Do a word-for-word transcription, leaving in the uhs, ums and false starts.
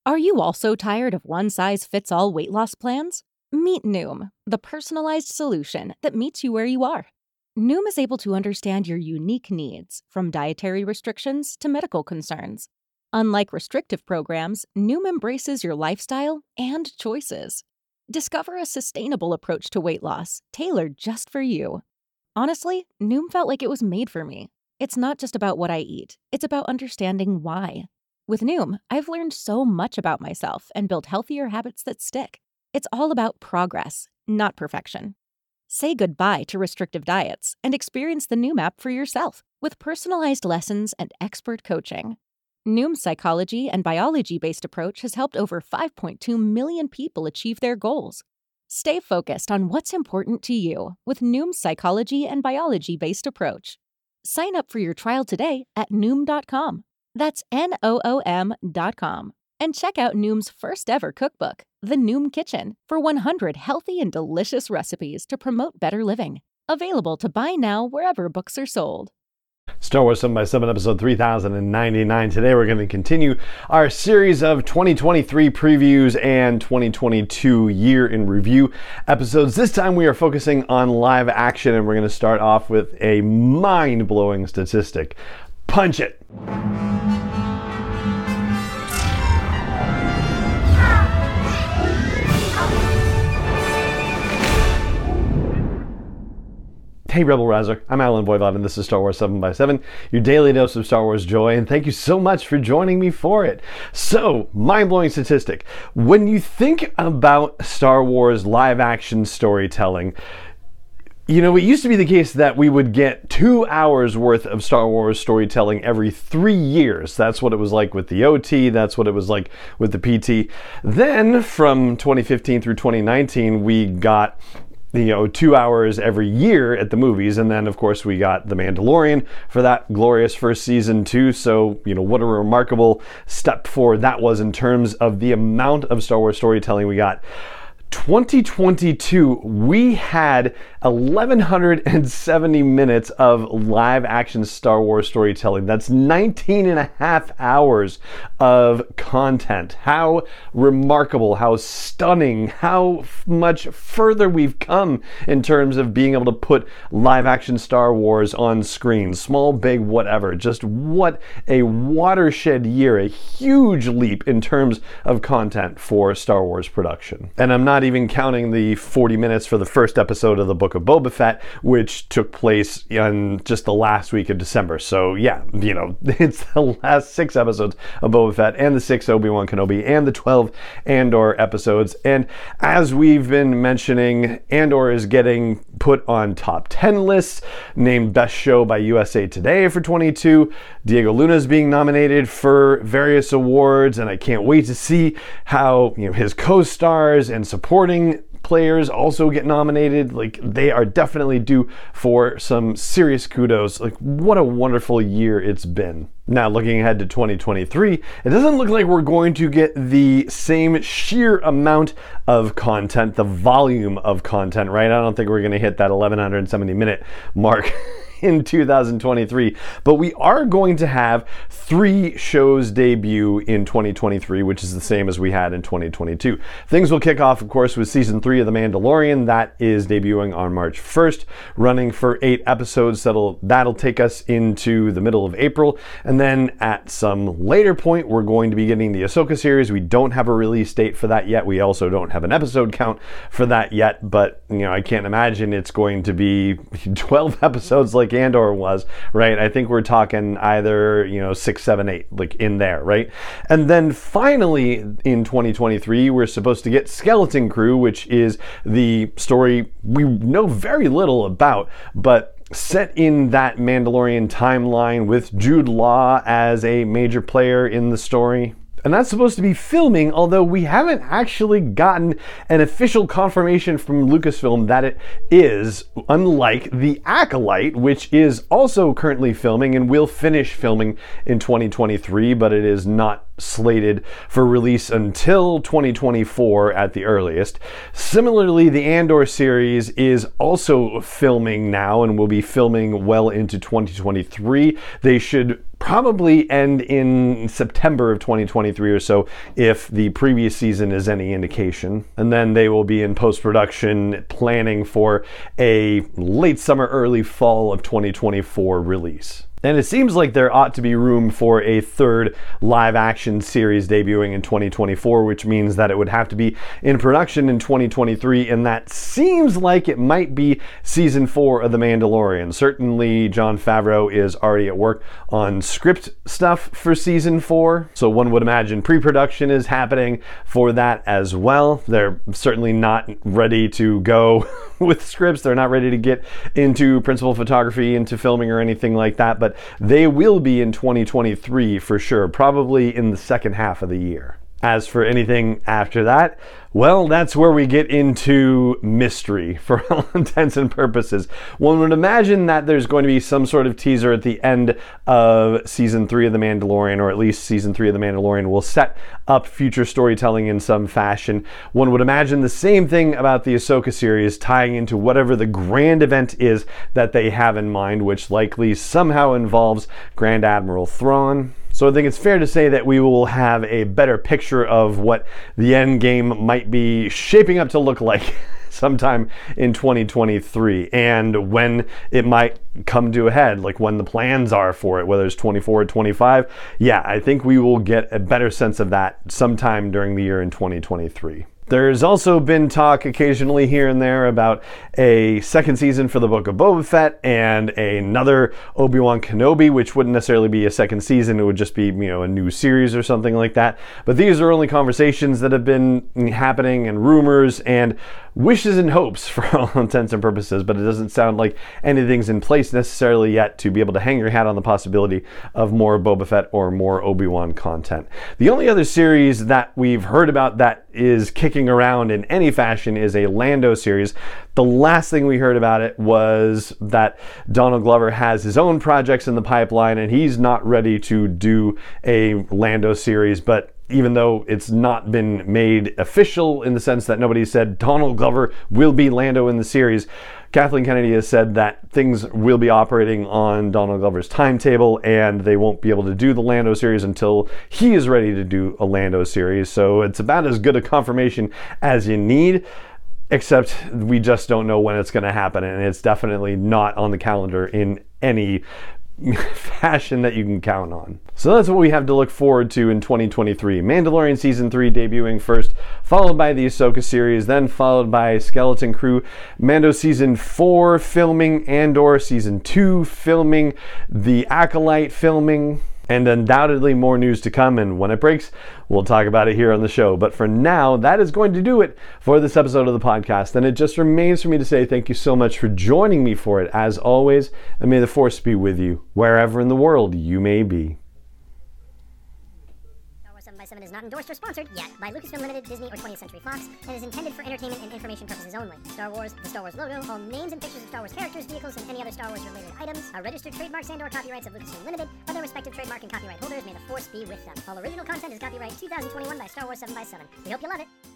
Are you also tired of one-size-fits-all weight loss plans? Meet Noom, the personalized solution that meets you where you are. Noom is able to understand your unique needs, from dietary restrictions to medical concerns. Unlike restrictive programs, Noom embraces your lifestyle and choices. Discover a sustainable approach to weight loss, tailored just for you. Honestly, Noom felt like it was made for me. It's not just about what I eat, it's about understanding why. With Noom, I've learned so much about myself and built healthier habits that stick. It's all about progress, not perfection. Say goodbye to restrictive diets and experience the Noom app for yourself with personalized lessons and expert coaching. Noom's psychology and biology-based approach has helped over five point two million people achieve their goals. Stay focused on what's important to you with Noom's psychology and biology-based approach. Sign up for your trial today at Noom dot com. That's N O O M dot com. And check out Noom's first ever cookbook, The Noom Kitchen, for one hundred healthy and delicious recipes to promote better living. Available to buy now wherever books are sold. Star Wars seven by seven, episode three thousand ninety-nine. Today we're going to continue our series of twenty twenty-three previews and twenty twenty-two year in review episodes. This time we are focusing on live action, and we're going to start off with a mind-blowing statistic. Punch it! Hey Rebel Rouser, I'm Alan Voivod, and this is Star Wars seven by seven, your daily dose of Star Wars joy, and thank you so much for joining me for it. So, mind-blowing statistic. When you think about Star Wars live-action storytelling, you know, it used to be the case that we would get two hours worth of Star Wars storytelling every three years. That's what it was like with the O T, that's what it was like with the P T. Then, from twenty fifteen through twenty nineteen, we got you know, two hours every year at the movies. And then, of course, we got The Mandalorian for that glorious first season, too. So, you know, what a remarkable step forward that was in terms of the amount of Star Wars storytelling we got. twenty twenty-two, we had eleven seventy minutes of live action Star Wars storytelling. That's nineteen and a half hours of content. How remarkable, how stunning, how much further we've come in terms of being able to put live action Star Wars on screen. Small, big, whatever. Just what a watershed year, a huge leap in terms of content for Star Wars production. And I'm not even counting the forty minutes for the first episode of the Book of Boba Fett, which took place in just the last week of December. So yeah, you know, it's the last six episodes of Boba Fett and the six Obi-Wan Kenobi and the twelve Andor episodes. And as we've been mentioning, Andor is getting put on top ten lists, named Best Show by U S A Today for twenty-two. Diego Luna is being nominated for various awards, and I can't wait to see how, you know, his co-stars and supporting players also get nominated. Like, they are definitely due for some serious kudos. Like, what a wonderful year it's been. Now, looking ahead to twenty twenty-three, it doesn't look like we're going to get the same sheer amount of content, the volume of content, right? I don't think we're going to hit that eleven seventy minute mark in two thousand twenty-three, but we are going to have three shows debut in twenty twenty-three, which is the same as we had in twenty twenty-two. Things will kick off, of course, with season three of The Mandalorian. That is debuting on March first, running for eight episodes. That'll that'll take us into the middle of April, and then at some later point, we're going to be getting the Ahsoka series. We don't have a release date for that yet. We also don't have an episode count for that yet, but you know, I can't imagine it's going to be twelve episodes like Andor was, right? I think we're talking either, you know, six, seven, eight, like in there, right? And then finally in twenty twenty-three, we're supposed to get Skeleton Crew, which is the story we know very little about, but set in that Mandalorian timeline with Jude Law as a major player in the story. And that's supposed to be filming, although we haven't actually gotten an official confirmation from Lucasfilm that it is, unlike The Acolyte, which is also currently filming and will finish filming in twenty twenty-three, but it is not slated for release until twenty twenty-four at the earliest. Similarly, the Andor series is also filming now and will be filming well into twenty twenty-three. They should probably end in September of twenty twenty-three or so, if the previous season is any indication. And then they will be in post-production planning for a late summer, early fall of twenty twenty-four release. And it seems like there ought to be room for a third live action series debuting in twenty twenty-four, which means that it would have to be in production in twenty twenty-three, and that seems like it might be season four of The Mandalorian. Certainly Jon Favreau is already at work on script stuff for season four, so one would imagine pre-production is happening for that as well. They're certainly not ready to go with scripts. They're not ready to get into principal photography, into filming or anything like that, but they will be in twenty twenty-three for sure, probably in the second half of the year. As for anything after that, well, that's where we get into mystery for all intents and purposes. One would imagine that there's going to be some sort of teaser at the end of season three of The Mandalorian, or at least season three of The Mandalorian will set up future storytelling in some fashion. One would imagine the same thing about the Ahsoka series, tying into whatever the grand event is that they have in mind, which likely somehow involves Grand Admiral Thrawn. So I think it's fair to say that we will have a better picture of what the end game might be shaping up to look like sometime in twenty twenty-three, and when it might come to a head, like when the plans are for it, whether it's twenty-four or twenty-five. Yeah, I think we will get a better sense of that sometime during the year in twenty twenty-three. There's also been talk occasionally here and there about a second season for the Book of Boba Fett and another Obi-Wan Kenobi, which wouldn't necessarily be a second season. It would just be, you know, a new series or something like that. But these are only conversations that have been happening and rumors and wishes and hopes for all intents and purposes, but it doesn't sound like anything's in place necessarily yet to be able to hang your hat on the possibility of more Boba Fett or more Obi-Wan content. The only other series that we've heard about that is kicking around in any fashion is a Lando series. The last thing we heard about it was that Donald Glover has his own projects in the pipeline and he's not ready to do a Lando series, but even though it's not been made official in the sense that nobody said Donald Glover will be Lando in the series, Kathleen Kennedy has said that things will be operating on Donald Glover's timetable and they won't be able to do the Lando series until he is ready to do a Lando series. So it's about as good a confirmation as you need, except we just don't know when it's going to happen, and it's definitely not on the calendar in any fashion that you can count on. So that's what we have to look forward to in twenty twenty-three. Mandalorian Season three debuting first, followed by the Ahsoka series, then followed by Skeleton Crew, Mando Season four filming, Andor Season two filming, The Acolyte filming, and undoubtedly more news to come, and when it breaks, we'll talk about it here on the show. But for now, that is going to do it for this episode of the podcast, and it just remains for me to say thank you so much for joining me for it, as always, and may the Force be with you, wherever in the world you may be. seven by seven is not endorsed or sponsored yet by Lucasfilm Limited, Disney, or twentieth Century Fox, and is intended for entertainment and information purposes only. Star Wars, the Star Wars logo, all names and pictures of Star Wars characters, vehicles, and any other Star Wars related items are registered trademarks and or copyrights of Lucasfilm Limited, or their respective trademark and copyright holders. May the Force be with them. All original content is copyright two thousand twenty-one by Star Wars seven by seven. We hope you love it.